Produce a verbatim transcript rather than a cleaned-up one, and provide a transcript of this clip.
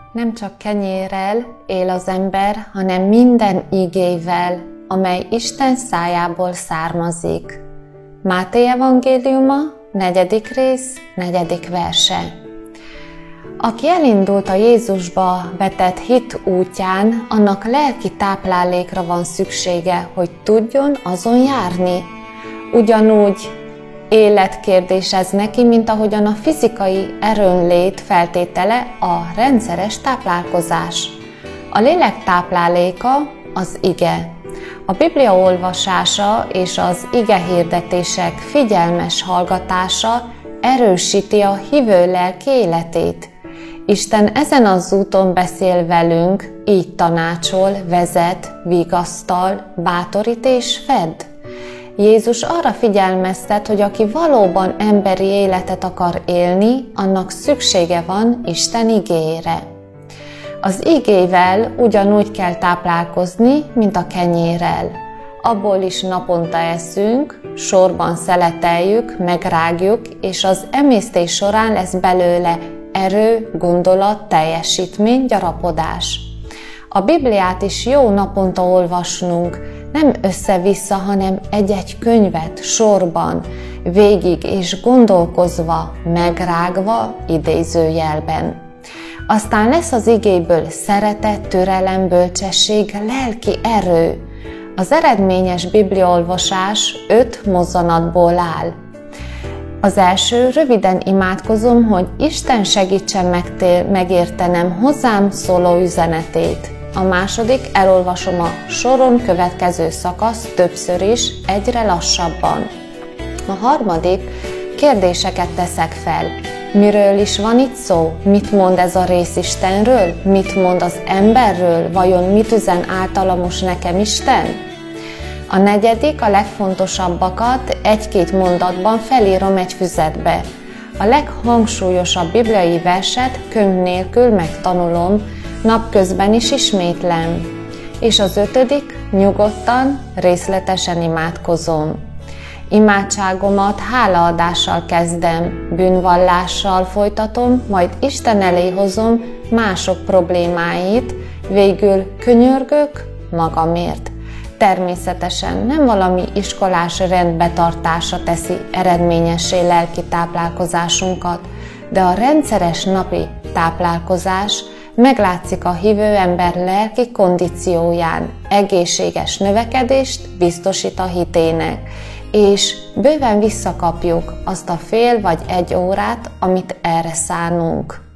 Nem csak kenyérrel él az ember, hanem minden igével, amely Isten szájából származik. Máté evangéliuma, negyedik rész, negyedik verse. Aki elindult a Jézusba vetett hit útján, annak lelki táplálékra van szüksége, hogy tudjon azon járni. Ugyanúgy életkérdés ez neki, mint ahogyan a fizikai erőnlét feltétele a rendszeres táplálkozás. A lélek tápláléka az ige. A Biblia olvasása és az igehirdetések figyelmes hallgatása erősíti a hívő lelki életét. Isten ezen az úton beszél velünk, így tanácsol, vezet, vigasztal, bátorít és fed. Jézus arra figyelmeztet, hogy aki valóban emberi életet akar élni, annak szüksége van Isten igéjére. Az igével ugyanúgy kell táplálkozni, mint a kenyérrel. Abból is naponta eszünk, sorban szeleteljük, megrágjuk, és az emésztés során lesz belőle erő, gondolat, teljesítmény, gyarapodás. A Bibliát is jó naponta olvasnunk, nem össze-vissza, hanem egy-egy könyvet sorban, végig és gondolkozva, megrágva, idézőjelben. Aztán lesz az igéből szeretet, türelem, bölcsesség, lelki erő. Az eredményes bibliaolvasás öt mozzanatból áll. Az első, röviden imádkozom, hogy Isten segítsen megtér, megértenem hozzám szóló üzenetét. A második, elolvasom a soron következő szakasz többször is, egyre lassabban. A harmadik, kérdéseket teszek fel. Miről is van itt szó? Mit mond ez a rész Istenről? Mit mond az emberről? Vajon mit üzen általa most nekem Isten? A negyedik, a legfontosabbakat egy-két mondatban felírom egy füzetbe. A leghangsúlyosabb bibliai verset könyv nélkül megtanulom, napközben is ismétlem. És az ötödik, nyugodtan, részletesen imádkozom. Imádságomat hálaadással kezdem, bűnvallással folytatom, majd Isten elé hozom mások problémáit, végül könyörgök magamért. Természetesen nem valami iskolás rendbetartása teszi eredményessé lelki táplálkozásunkat, de a rendszeres napi táplálkozás meglátszik a hívő ember lelki kondícióján, egészséges növekedést biztosít a hitének, és bőven visszakapjuk azt a fél vagy egy órát, amit erre szánunk.